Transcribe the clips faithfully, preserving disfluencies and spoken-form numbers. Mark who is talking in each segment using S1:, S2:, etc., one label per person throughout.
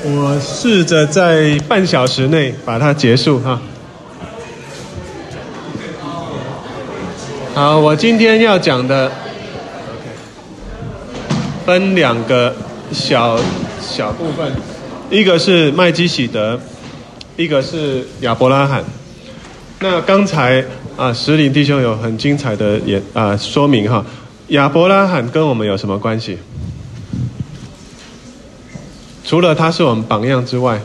S1: 我试着在半小时内把它结束哈。好，我今天要讲的分两个小小部分，一个是麦基洗德，一个是亚伯拉罕。那刚才啊，石林弟兄有很精彩的也啊说明哈，亚伯拉罕跟我们有什么关系？除了他是我们榜样之外，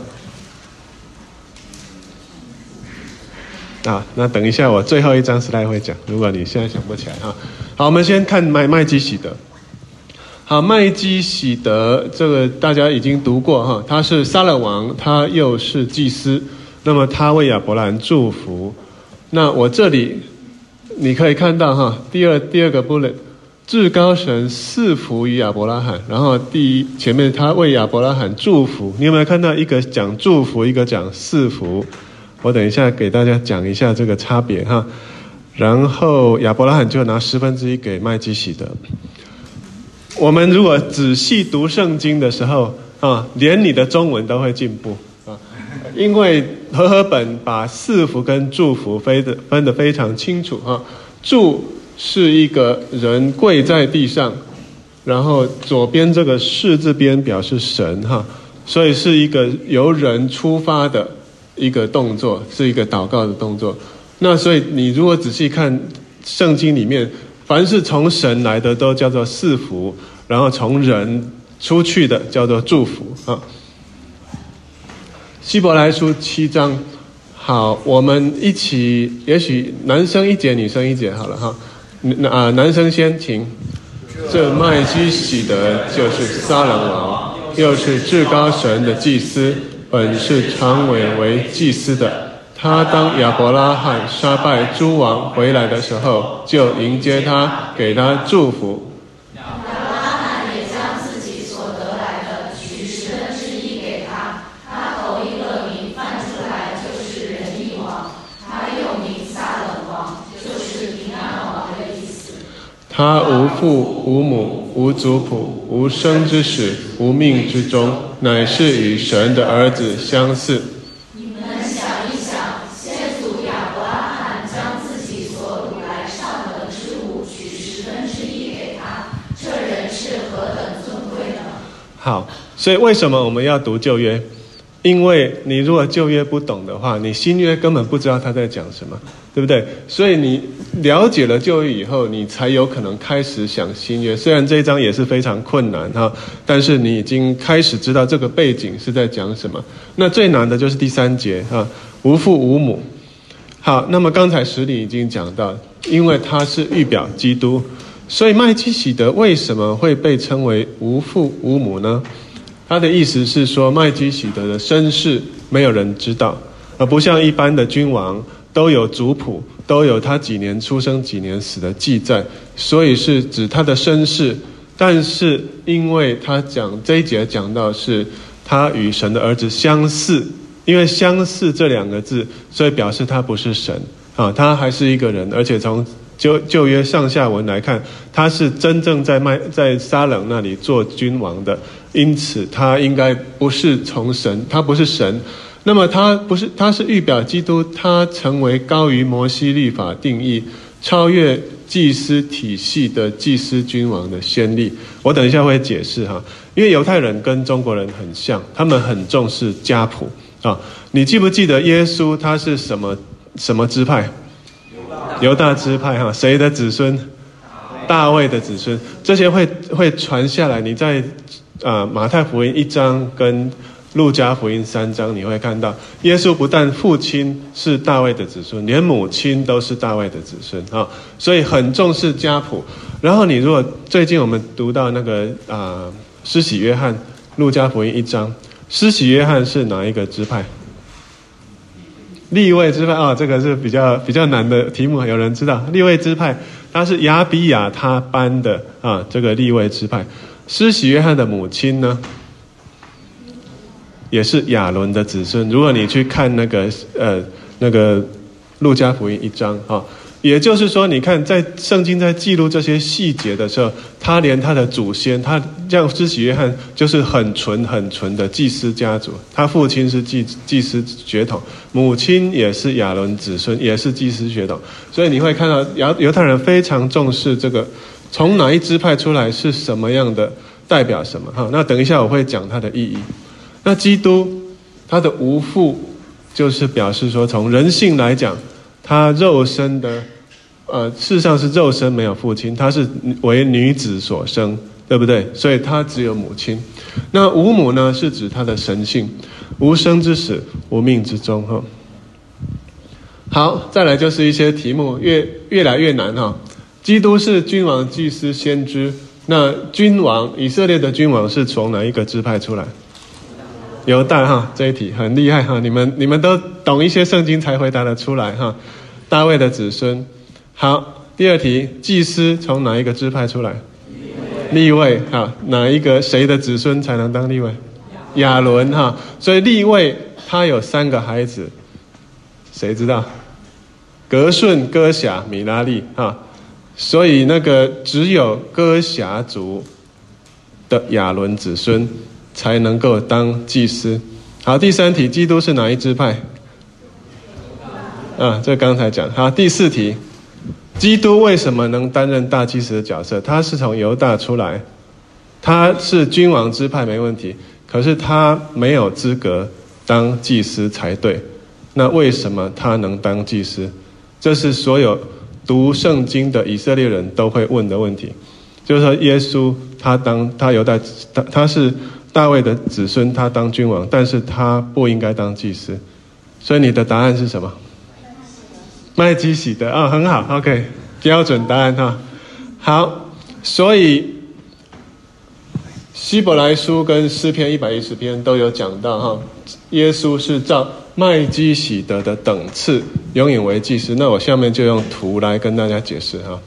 S1: 啊，那等一下我最后一张slide会讲，如果你现在想不起来哈。好，我们先看麦麦基洗德。好，麦基洗德这个大家已经读过哈，他是撒冷王，他又是祭司，那么他为亚伯拉罕祝福。那我这里你可以看到哈，第二第二个 bullet， 至高神赐福于亚伯拉罕，然后第一前面他为亚伯拉罕祝福，你有没有看到一个讲祝福，一个讲赐福？我等一下给大家讲一下这个差别哈。然后亚伯拉罕就拿十分之一给麦基洗德。我们如果仔细读圣经的时候啊，连你的中文都会进步啊，因为和合本把赐福跟祝福分得分得非常清楚哈。祝是一个人跪在地上，然后左边这个士字边表示神哈，所以是一个由人出发的一个动作，是一个祷告的动作。那所以你如果仔细看圣经里面，凡是从神来的都叫做赐福，然后从人出去的叫做祝福啊。希伯来书七章，好，我们一起，也许男生一节，女生一节好了哈。啊，男生先请。这麦基洗德就是撒冷王，又是至高神的祭司，本是常委为祭司的。他当亚伯拉罕杀败诸王回来的时候，就迎接他，给他祝福。
S2: 亚伯拉罕也将自己所得来的取十分之一给他，他头一个名犯出来就是仁义王，他又名撒冷王，就是平安王的意思。
S1: 他无父无母无族谱无生之始无命之终，乃是与神的儿子相似。好，所以为什么我们要读旧约？因为你如果旧约不懂的话，你新约根本不知道他在讲什么，对不对？所以你了解了旧约以后，你才有可能开始想新约。虽然这一章也是非常困难哈，但是你已经开始知道这个背景是在讲什么。那最难的就是第三节哈，无父无母。好，那么刚才石里已经讲到，因为他是预表基督。所以麦基洗德为什么会被称为无父无母呢？他的意思是说，麦基洗德的身世没有人知道，而不像一般的君王都有族谱，都有他几年出生几年死的记载，所以是指他的身世。但是因为他讲这一节讲到是他与神的儿子相似，因为相似这两个字，所以表示他不是神啊，他还是一个人，而且从旧旧约上下文来看，他是真正在麦在撒冷那里做君王的，因此他应该不是从神，他不是神。那么他不是，他是预表基督，他成为高于摩西律法定义、超越祭司体系的祭司君王的先例。我等一下会解释哈，因为犹太人跟中国人很像，他们很重视家谱啊。你记不记得耶稣他是什么什么支派？犹大支派哈，谁的子孙？大卫的子孙，这些会会传下来。你在啊、呃、马太福音一章跟路加福音三章，你会看到耶稣不但父亲是大卫的子孙，连母亲都是大卫的子孙啊，所以很重视家谱。然后你如果最近我们读到那个啊施洗约翰，路加福音一章，施洗约翰是哪一个支派？利未支派啊、哦，这个是比较比较难的题目，有人知道？利未支派，他是亚比亚他班的啊，这个利未支派。施洗约翰的母亲呢，也是亚伦的子孙。如果你去看那个呃那个路加福音一章啊、哦，也就是说，你看在圣经在记录这些细节的时候，他连他的祖先，他像施洗约翰就是很纯很纯的祭司家族，他父亲是祭祭司血统，母亲也是亚伦子孙，也是祭司血统，所以你会看到犹犹太人非常重视这个从哪一支派出来是什么样的，代表什么哈。那等一下我会讲它的意义。那基督他的无父，就是表示说从人性来讲，他肉身的呃，事实上是肉身没有父亲，他是为女子所生，对不对？所以他只有母亲。那无母呢，是指他的神性，无生之始，无命之终哈。好，再来就是一些题目越越来越难哈。基督是君王、祭司、先知，那君王以色列的君王是从哪一个支派出来？犹大哈，这一题很厉害哈，你们你们都懂一些圣经才回答得出来哈。大卫的子孙。好，第二题，祭司从哪一个支派出来？利未哈，哪一个谁的子孙才能当利未？亚伦哈，所以利未他有三个孩子，谁知道？革顺、哥辖、米拉利哈，所以那个只有哥辖族的亚伦子孙才能够当祭司。好，第三题，基督是哪一支派？啊，这刚才讲。好，第四题。基督为什么能担任大祭司的角色？他是从犹大出来，他是君王支派没问题，可是他没有资格当祭司才对。那为什么他能当祭司？这是所有读圣经的以色列人都会问的问题。就是说，耶稣他当他犹大他他是大卫的子孙，他当君王，但是他不应该当祭司。所以你的答案是什么？麦基洗德啊、哦，很好 ，OK， 标准答案哈。好，所以希伯来书跟诗篇一百一十篇都有讲到哈，耶稣是照麦基洗德的等次永远为祭司。那我下面就用图来跟大家解释哈。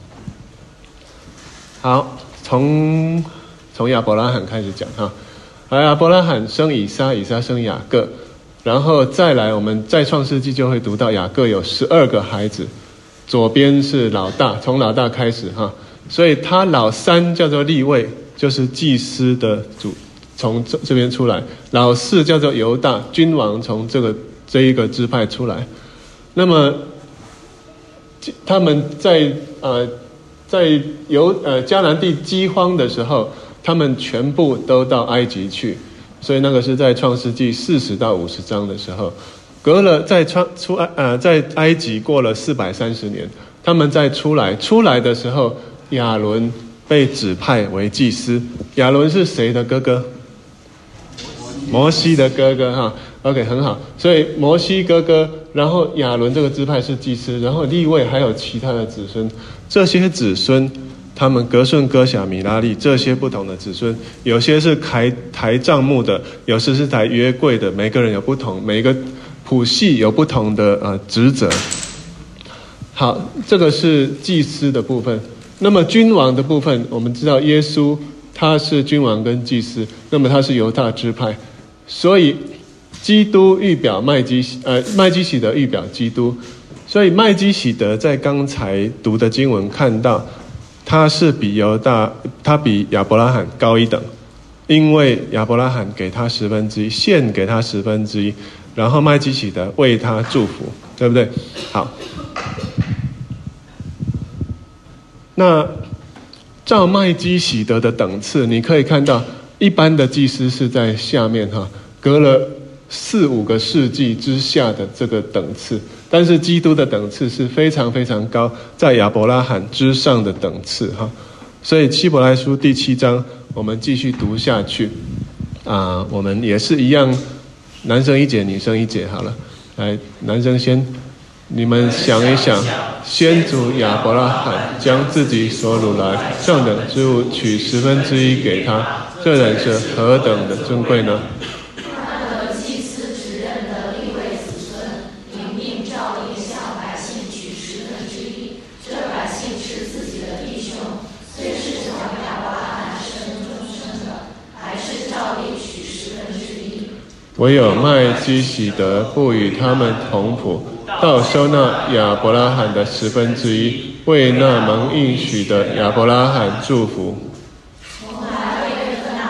S1: 好，从从亚伯拉罕开始讲哈。亚伯拉罕生以撒，以撒生雅各。然后再来，我们在创世纪就会读到雅各有十二个孩子，左边是老大，从老大开始哈，所以他老三叫做利未，就是祭司的主，从这这边出来。老四叫做犹大，君王从这个这一个支派出来。那么他们在呃在犹呃迦南地饥荒的时候，他们全部都到埃及去。所以那个是在创世纪四十到五十章的时候，隔了在创出呃在埃及过了四百三十年，他们再出来出来的时候，亚伦被指派为祭司。亚伦是谁的哥哥？摩西的哥哥哈。OK， 很好。所以摩西哥哥，然后亚伦这个支派是祭司，然后利未还有其他的子孙，这些子孙。他们革顺、哥辖、米拉利这些不同的子孙，有些是抬抬帐幕的，有些是抬约柜的，每个人有不同，每个谱系有不同的呃职责。好，这个是祭司的部分。那么君王的部分，我们知道耶稣他是君王跟祭司，那么他是犹大支派，所以基督预表麦基呃麦基洗德预表基督，所以麦基洗德在刚才读的经文看到。他是比犹大，他比亚伯拉罕高一等，因为亚伯拉罕给他十分之一，献给他十分之一，然后麦基洗德为他祝福，对不对？好，那照麦基洗德的等次，你可以看到，一般的祭司是在下面哈，隔了四五个世纪之下的这个等次。但是基督的等次是非常非常高，在亚伯拉罕之上的等次哈，所以希伯来书第七章我们继续读下去啊、呃，我们也是一样，男生一节，女生一节好了。来，男生先，你们想一想，先祖亚伯拉罕将自己所掳来上等之物取十分之一给他，这人是何等的尊贵呢？唯有麦基洗德不与他们同谱，倒收纳亚伯拉罕的十分之一，为那蒙应许的亚伯拉罕祝福。我还为跟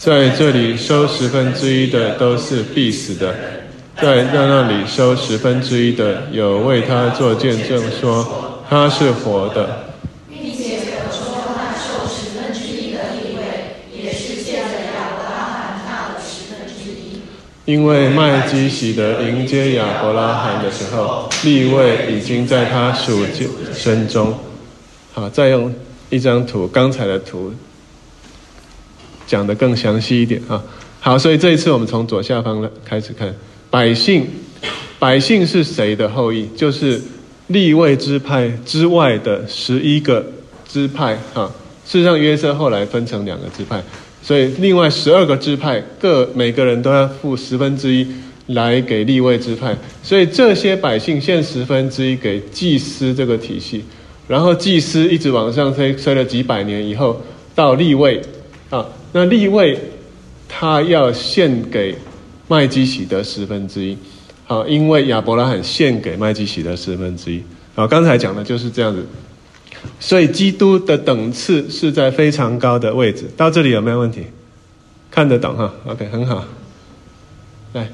S1: 在这里收十分之一的都是必死的，在那那里收十分之一的有为他做见证说他是活的，
S2: 并且可说那受十分之一的利未也是借着亚伯拉罕纳的十分之一。
S1: 因为麦基洗德迎接亚伯拉罕的时候，利未已经在他属身中。好，再用一张图，刚才的图讲得更详细一点啊。好，所以这一次我们从左下方开始看，百姓，百姓是谁的后裔？就是利未支派之外的十一个支派啊。事实上，约瑟后来分成两个支派，所以另外十二个支派各每个人都要付十分之一来给利未支派，所以这些百姓献十分之一给祭司这个体系，然后祭司一直往上推，推了几百年以后到利未啊，那利未他要献给麦基洗德十分之一，好，因为亚伯拉罕献给麦基洗德十分之一，好，刚才讲的就是这样子。所以基督的等次是在非常高的位置，到这里有没有问题？看得懂哈 ？OK， 很好。来，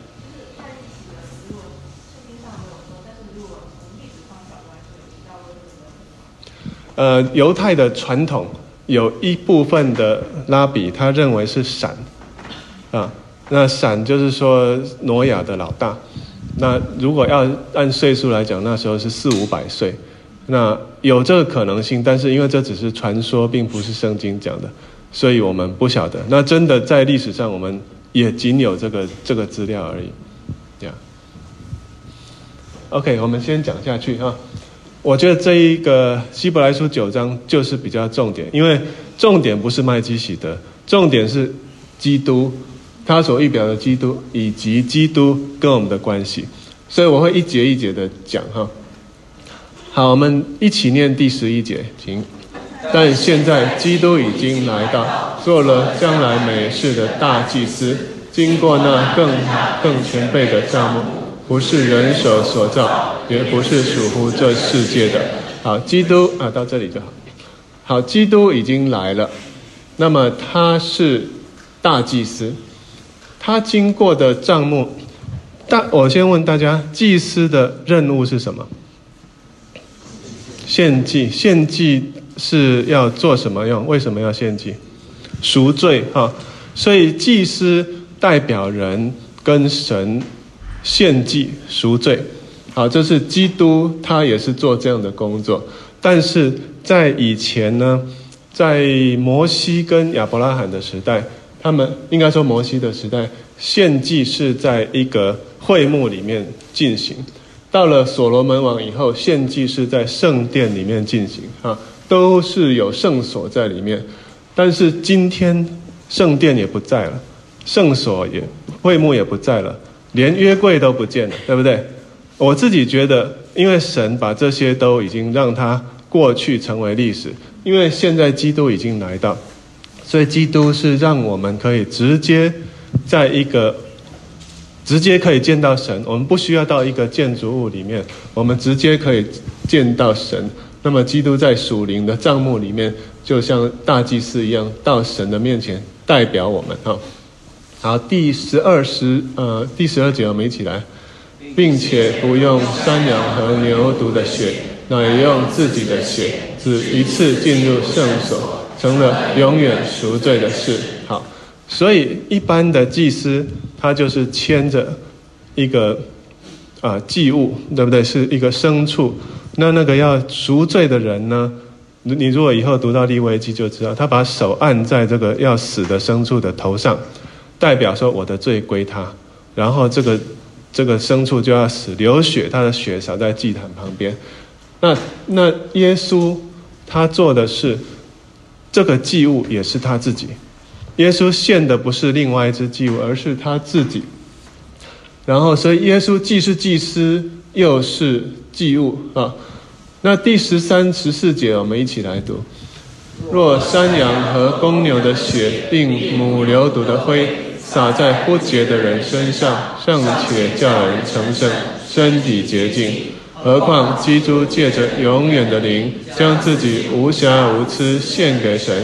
S1: 呃，犹太的传统有一部分的拉比他认为是闪啊，那闪就是说挪亚的老大，那如果要按岁数来讲，那时候是四五百岁。那有这个可能性，但是因为这只是传说，并不是圣经讲的，所以我们不晓得。那真的在历史上，我们也仅有这个这个资料而已。Yeah. OK， 我们先讲下去啊。我觉得这一个希伯来书九章就是比较重点，因为重点不是麦基洗德，重点是基督，他所预表的基督以及基督跟我们的关系，所以我会一节一节的讲哈。好，我们一起念第十一节，请。但现在基督已经来到，做了将来美事的大祭司，经过那更更全备的帐幕，不是人手所造，也不是属乎这世界的。好，基督啊，到这里就好。好，基督已经来了，那么他是大祭司，他经过的帐幕，大我先问大家，祭司的任务是什么？献祭，献祭是要做什么用？为什么要献祭？赎罪哈，所以祭司代表人跟神献祭赎罪。好，这是基督，他也是做这样的工作。但是在以前呢，在摩西跟亚伯拉罕的时代，他们应该说摩西的时代，献祭是在一个会幕里面进行。到了所罗门王以后，献祭是在圣殿里面进行啊，都是有圣所在里面。但是今天圣殿也不在了，圣所也会幕也不在了，连约柜都不见了，对不对？我自己觉得，因为神把这些都已经让它过去成为历史，因为现在基督已经来到，所以基督是让我们可以直接在一个直接可以见到神，我们不需要到一个建筑物里面，我们直接可以见到神。那么基督在属灵的帐幕里面，就像大祭司一样，到神的面前代表我们。好，好，第十二十呃第十二节我们一起来，并且不用山羊和牛犊的血，乃用自己的血，只一次进入圣所，成了永远赎罪的事。好。所以一般的祭司他就是牵着一个啊、呃、祭物，对不对？是一个牲畜。那那个要赎罪的人呢，你如果以后读到利未记就知道，他把手按在这个要死的牲畜的头上，代表说我的罪归他，然后这个这个牲畜就要死，流血，他的血洒在祭坛旁边。那那耶稣他做的是这个祭物也是他自己。耶稣献的不是另外一只祭物，而是他自己。然后，所以耶稣既是祭司，又是祭物啊。那第十三、十四节，我们一起来读：若山羊和公牛的血，并母牛犊的灰，洒在不洁的人身上，尚且叫人成圣，身体洁净，何况基督借着永远的灵，将自己无瑕无疵献给神。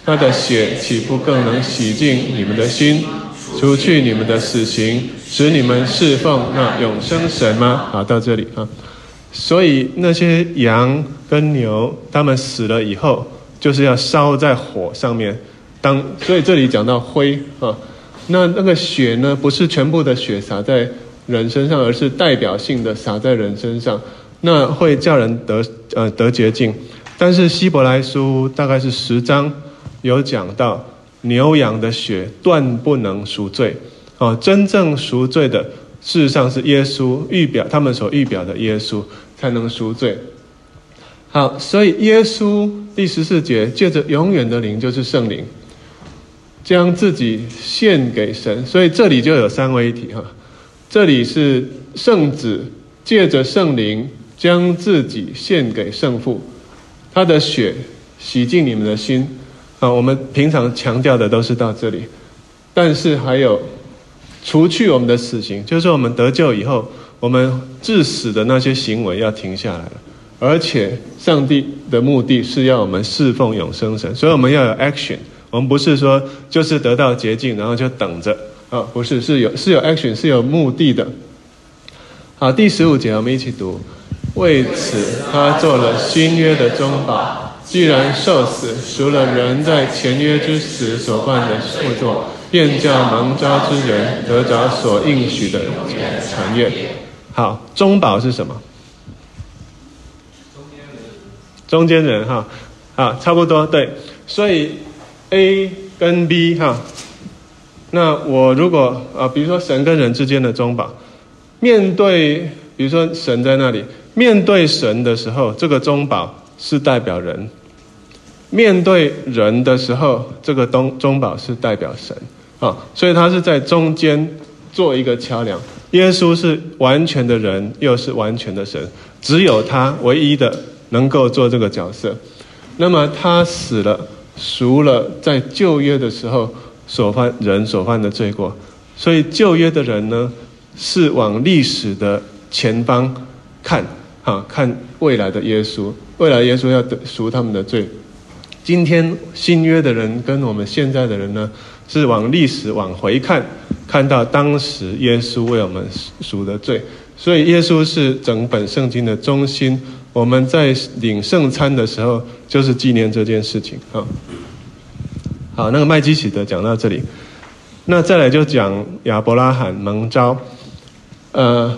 S1: 他的血岂不更能洗净你们的心，除去你们的死刑，使你们侍奉那永生神吗？好，到这里啊。所以那些羊跟牛，他们死了以后，就是要烧在火上面。当所以这里讲到灰啊，那那个血呢，不是全部的血洒在人身上，而是代表性的洒在人身上，那会叫人得呃得洁净。但是希伯来书大概是十章有讲到，牛羊的血断不能赎罪哦，真正赎罪的事实上是耶稣预表，他们所预表的耶稣才能赎罪。好，所以耶稣第十四节借着永远的灵，就是圣灵，将自己献给神。所以这里就有三位一体哈，这里是圣子借着圣灵将自己献给圣父，他的血洗净你们的心啊。我们平常强调的都是到这里，但是还有除去我们的死刑，就是我们得救以后，我们致死的那些行为要停下来了。而且上帝的目的是要我们侍奉永生神，所以我们要有 action。我们不是说就是得到洁净然后就等着啊，不是，是有是有 action， 是有目的的。好，第十五节我们一起读。为此他做了新约的中保，既然受死，赎了人在前约之死所犯的错作，便叫蒙召之人得着所应许的产业。好，中保是什么？中间人哈，啊，差不多对。所以 A 跟 B 哈，那我如果啊，比如说神跟人之间的中保，面对比如说神在那里，面对神的时候，这个中保是代表人；面对人的时候，这个中中保是代表神啊，所以他是在中间做一个桥梁。耶稣是完全的人，又是完全的神，只有他唯一的能够做这个角色。那么他死了，赎了在旧约的时候所犯人所犯的罪过，所以旧约的人呢，是往历史的前方看啊，看未来的耶稣，未来耶稣要赎他们的罪。今天新约的人跟我们现在的人呢，是往历史往回看，看到当时耶稣为我们赎的罪。所以耶稣是整本圣经的中心，我们在领圣餐的时候就是纪念这件事情。好，好，那个麦基洗德讲到这里，那再来就讲亚伯拉罕蒙召。呃，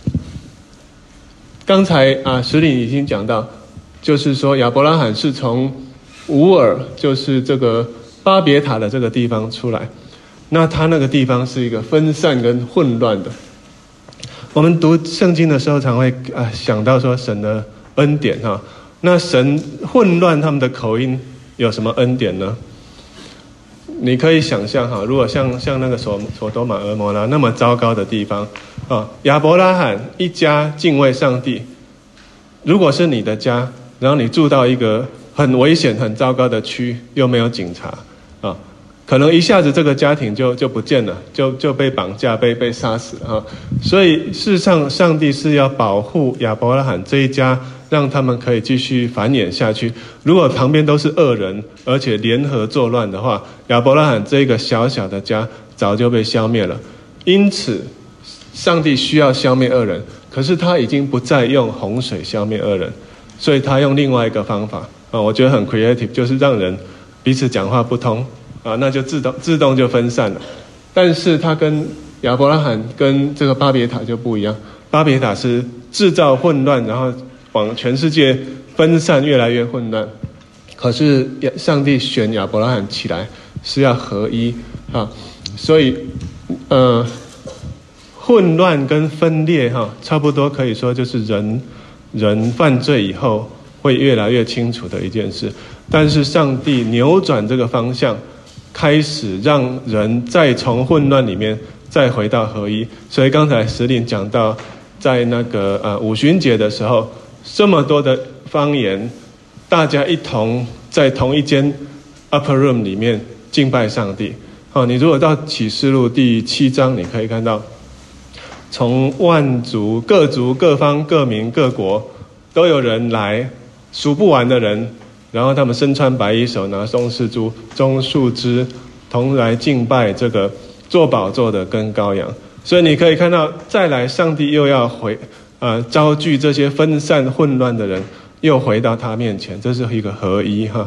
S1: 刚才啊石林已经讲到，就是说亚伯拉罕是从乌尔，就是这个巴别塔的这个地方出来，那他那个地方是一个分散跟混乱的。我们读圣经的时候常会啊想到说神的恩典哈，那神混乱他们的口音有什么恩典呢？你可以想象哈，如果像像那个所所多玛俄摩拉那么糟糕的地方啊，亚伯拉罕一家敬畏上帝，如果是你的家，然后你住到一个很危险很糟糕的区，又没有警察啊，可能一下子这个家庭就就不见了，就就被绑架被被杀死了哈。所以事实上上帝是要保护亚伯拉罕这一家，让他们可以继续繁衍下去。如果旁边都是恶人，而且联合作乱的话，亚伯拉罕这个小小的家早就被消灭了。因此上帝需要消灭恶人，可是他已经不再用洪水消灭恶人，所以他用另外一个方法啊，我觉得很 creative， 就是让人彼此讲话不通啊，那就自动自动就分散了。但是他跟亚伯拉罕跟这个巴别塔就不一样，巴别塔是制造混乱，然后往全世界分散，越来越混乱。可是上帝选亚伯拉罕起来是要合一啊，所以呃，混乱跟分裂哈，差不多可以说就是人人犯罪以后会越来越清楚的一件事。但是上帝扭转这个方向，开始让人再从混乱里面再回到合一。所以刚才石林讲到，在那个呃五旬节的时候，这么多的方言，大家一同在同一间 upper room 里面敬拜上帝。哦，你如果到启示录第七章，你可以看到，从万族、各族、各方、各民、各国，都有人来，数不完的人然后他们身穿白衣，手拿松示珠、棕树枝，同来敬拜这个坐宝座的跟羔羊。所以你可以看到，再来上帝又要回呃招聚这些分散混乱的人，又回到他面前，这是一个合一哈。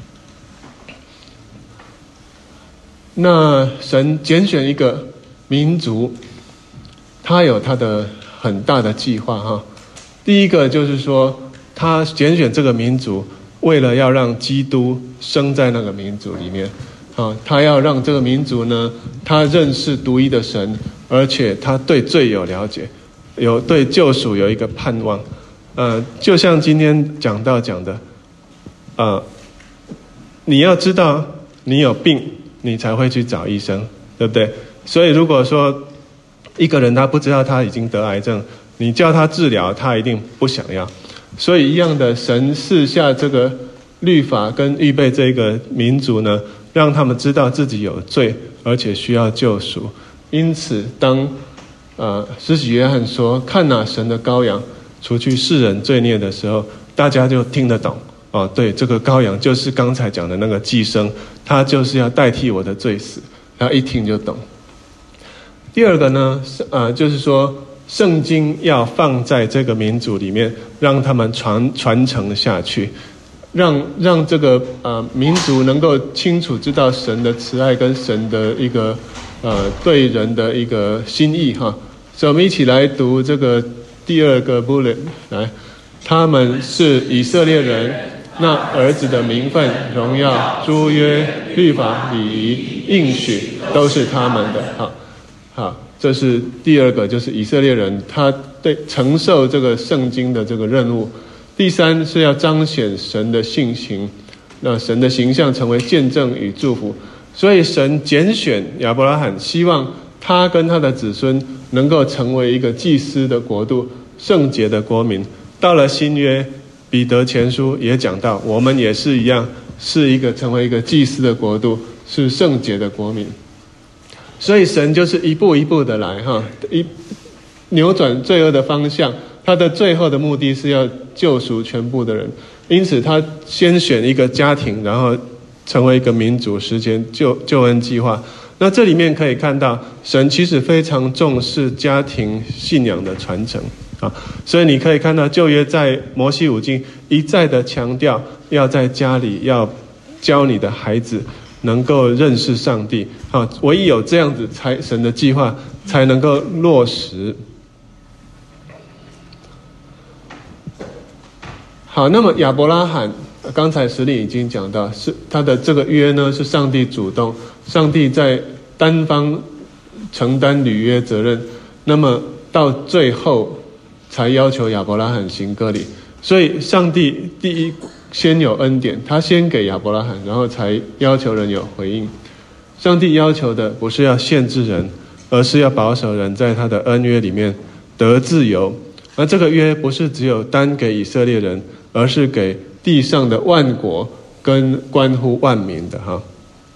S1: 那神拣选一个民族，他有他的很大的计划哈。第一个就是说，他拣选这个民族，为了要让基督生在那个民族里面啊，他要让这个民族呢，他认识独一的神，而且他对罪有了解，有对救赎有一个盼望。呃，就像今天讲到讲的，呃，你要知道你有病，你才会去找医生，对不对？所以如果说一个人他不知道他已经得癌症，你叫他治疗，他一定不想要。所以一样的，神赐下这个律法跟预备这个民族呢，让他们知道自己有罪，而且需要救赎。因此当呃施洗约翰说看哪神的羔羊除去世人罪孽的时候，大家就听得懂哦，对，这个羔羊就是刚才讲的那个寄生，他就是要代替我的罪死，然后一听就懂。第二个呢，呃，就是说圣经要放在这个民族里面，让他们传传承下去，让让这个呃民族能够清楚知道神的慈爱跟神的一个呃对人的一个心意哈。所以我们一起来读这个第二个 bullet 来，他们是以色列人，那儿子的名分、荣耀、诸约、律法、礼仪、应许都是他们的。好，好，这是第二个，就是以色列人他对承受这个圣经的这个任务。第三是要彰显神的性情，那神的形象成为见证与祝福。所以神拣选亚伯拉罕，希望他跟他的子孙能够成为一个祭司的国度，圣洁的国民。到了新约，彼得前书也讲到，我们也是一样，是一个成为一个祭司的国度，是圣洁的国民。所以神就是一步一步的来哈，一扭转罪恶的方向，他的最后的目的是要救赎全部的人。因此他先选一个家庭，然后成为一个民族，实现救救恩计划。那这里面可以看到，神其实非常重视家庭信仰的传承啊，所以你可以看到旧约在摩西五经一再的强调，要在家里要教你的孩子能够认识上帝啊，唯一有这样子，才神的计划才能够落实。好，那么亚伯拉罕，刚才石里已经讲到，是他的这个约呢，是上帝主动，上帝在单方承担履约责任，那么到最后才要求亚伯拉罕行割礼。所以上帝第一先有恩典，他先给亚伯拉罕，然后才要求人有回应。上帝要求的不是要限制人，而是要保守人在他的恩约里面得自由。而这个约不是只有单给以色列人，而是给地上的万国跟关乎万民的哈。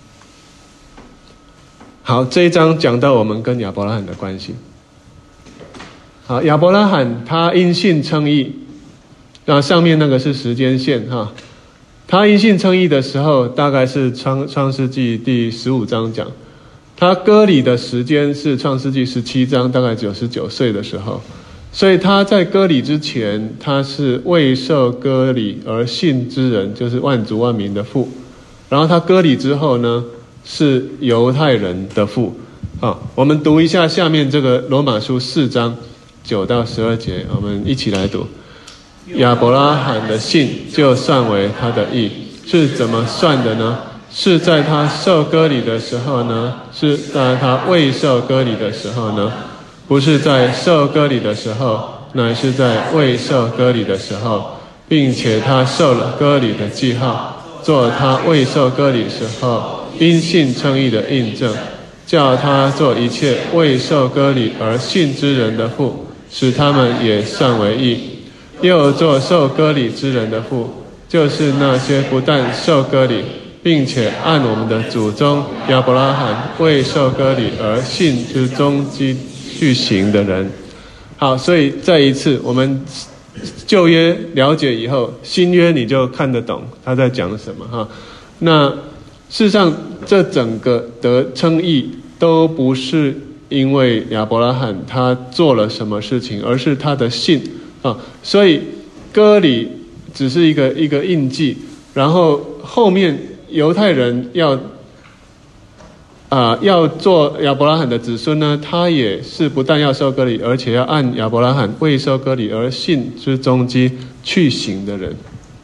S1: 好，这一章讲到我们跟亚伯拉罕的关系。好，亚伯拉罕他因信称义，那上面那个是时间线哈。他因信称义的时候，大概是创创世纪第十五章讲。他割礼的时间是创世纪十七章，大概九十九岁的时候。所以他在割礼之前，他是未受割礼而信之人，就是万族万民的父。然后他割礼之后呢，是犹太人的父。好，我们读一下下面这个罗马书四章九到十二节，我们一起来读。亚伯拉罕的信就算为他的义，是怎么算的呢？是在他受割礼的时候呢？是在他未受割礼的时候呢？不是在受割礼的时候，乃是在未受割礼的时候，并且他受了割礼的记号，做他未受割礼时候因信称义的印证，叫他做一切未受割礼而信之人的父，使他们也算为义；又做受割礼之人的父，就是那些不但受割礼，并且按我们的祖宗亚伯拉罕未受割礼而信之踪迹去行的人。好，所以再一次，我们旧约了解以后，新约你就看得懂他在讲什么哈。那事实上，这整个得称义都不是因为亚伯拉罕他做了什么事情，而是他的信啊。所以割礼只是一个一个印记，然后后面犹太人要啊、呃、要做亚伯拉罕的子孙呢，他也是不但要受割礼，而且要按亚伯拉罕未受割礼而信之踪迹去行的人。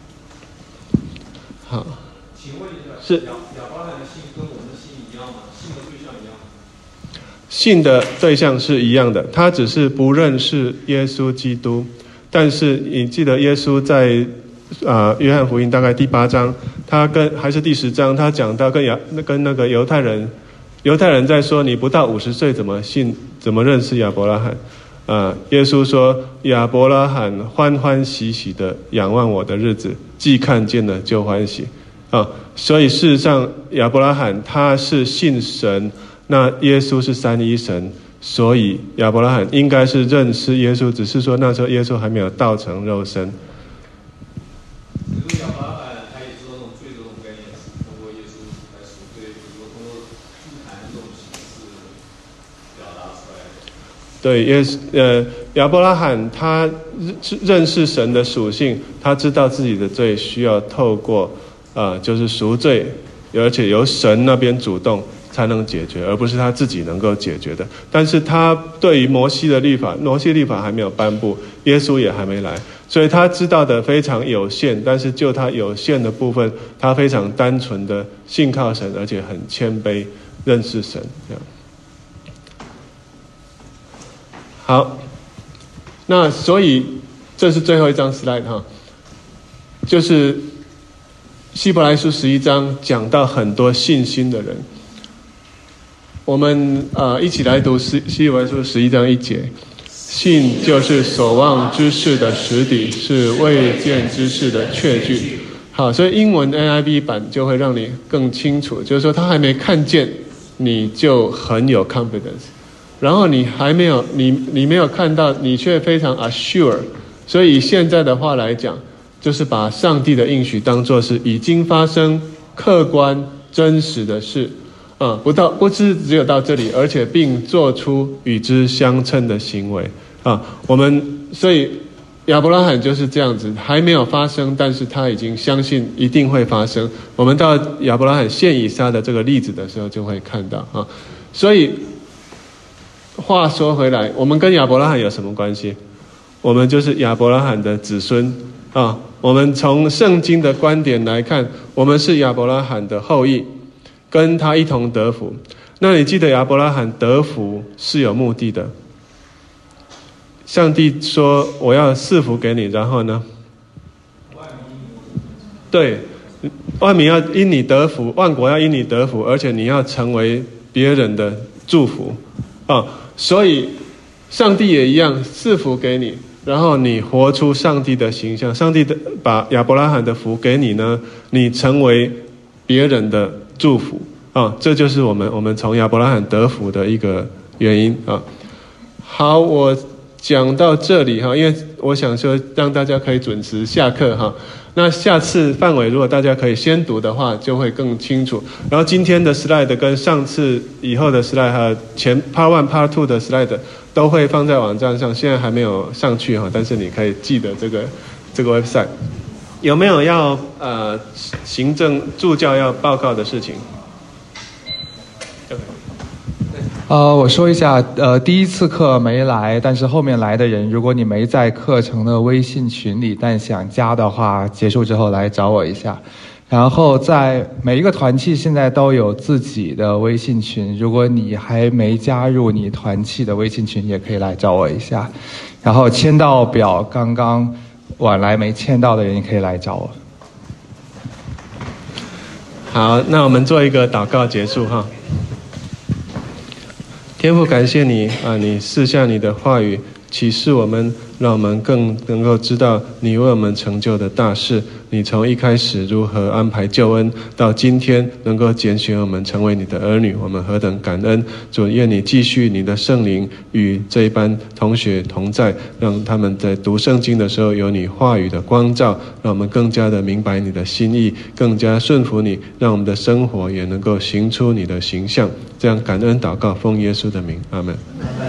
S1: 好，
S3: 请问一下，
S1: 是。信的对象是一样的，他只是不认识耶稣基督。但是你记得耶稣在啊、呃、约翰福音大概第八章，他跟还是第十章，他讲到跟亚跟那个犹太人，犹太人在说你不到五十岁怎么信怎么认识亚伯拉罕？啊、呃，耶稣说亚伯拉罕欢欢喜喜的仰望我的日子，既看见了就欢喜啊。所以事实上亚伯拉罕他是信神。那耶稣是三一神，所以亚伯拉罕应该是认识耶稣，只是说那时候耶稣还没有道成肉身。
S3: 亚伯拉罕他也知道这种罪这种概念是通过耶稣来赎罪，比如说通过祭坛这种形式表达出来的。
S1: 对，耶稣呃亚伯拉罕他认识神的属性，他知道自己的罪需要透过呃就是赎罪，而且由神那边主动才能解决，而不是他自己能够解决的。但是他对于摩西的律法，摩西律法还没有颁布，耶稣也还没来，所以他知道的非常有限。但是就他有限的部分，他非常单纯的信靠神，而且很谦卑认识神。这样好，那所以这是最后一张 slide 哈，就是希伯来书十一章讲到很多信心的人。我们呃一起来读希希伯来书十一章一节，信就是所望之事的实底，是未见之事的确据。好，所以英文 N I V 版就会让你更清楚，就是说他还没看见，你就很有 confidence， 然后你还没有你你没有看到，你却非常 assure。所以以现在的话来讲，就是把上帝的应许当作是已经发生、客观、真实的事。啊、嗯，不到不是只有到这里，而且并做出与之相称的行为啊。我们所以亚伯拉罕就是这样子，还没有发生，但是他已经相信一定会发生。我们到亚伯拉罕献以撒的这个例子的时候，就会看到啊。所以话说回来，我们跟亚伯拉罕有什么关系？我们就是亚伯拉罕的子孙啊。我们从圣经的观点来看，我们是亚伯拉罕的后裔。跟他一同得福。那你记得亚伯拉罕得福是有目的的。上帝说我要赐福给你，然后呢？对，万民要因你得福，万国要因你得福，而且你要成为别人的祝福啊！所以上帝也一样赐福给你，然后你活出上帝的形象。上帝的把亚伯拉罕的福给你呢，你成为别人的祝福啊，这就是我们我们从亚伯拉罕得福的一个原因啊。好，我讲到这里哈，因为我想说让大家可以准时下课哈。那下次范围如果大家可以先读的话，就会更清楚。然后今天的 slide 跟上次以后的 slide 还有前 part one、part two 的 slide 都会放在网站上，现在还没有上去哈，但是你可以记得这个这个 website。有没有要呃行政助教要报告的事情？
S4: 呃，我说一下，呃，第一次课没来，但是后面来的人，如果你没在课程的微信群里，但想加的话，结束之后来找我一下。然后在每一个团契现在都有自己的微信群，如果你还没加入你团契的微信群，也可以来找我一下。然后签到表刚刚晚来没签到的人，也可以来找我。
S1: 好，那我们做一个祷告结束哈。天父，感谢你啊！你赐下你的话语，启示我们，让我们更能够知道你为我们成就的大事。 你从一开始如何安排救恩，到今天能够拣选我们成为你的儿女，我们何等感恩。主，愿你继续你的圣灵与这一班同学同在，让他们在读圣经的时候有你话语的光照，让我们更加的明白你的心意，更加顺服你，让我们的生活也能够行出你的形象。这样感恩祷告，奉耶稣的名，阿们。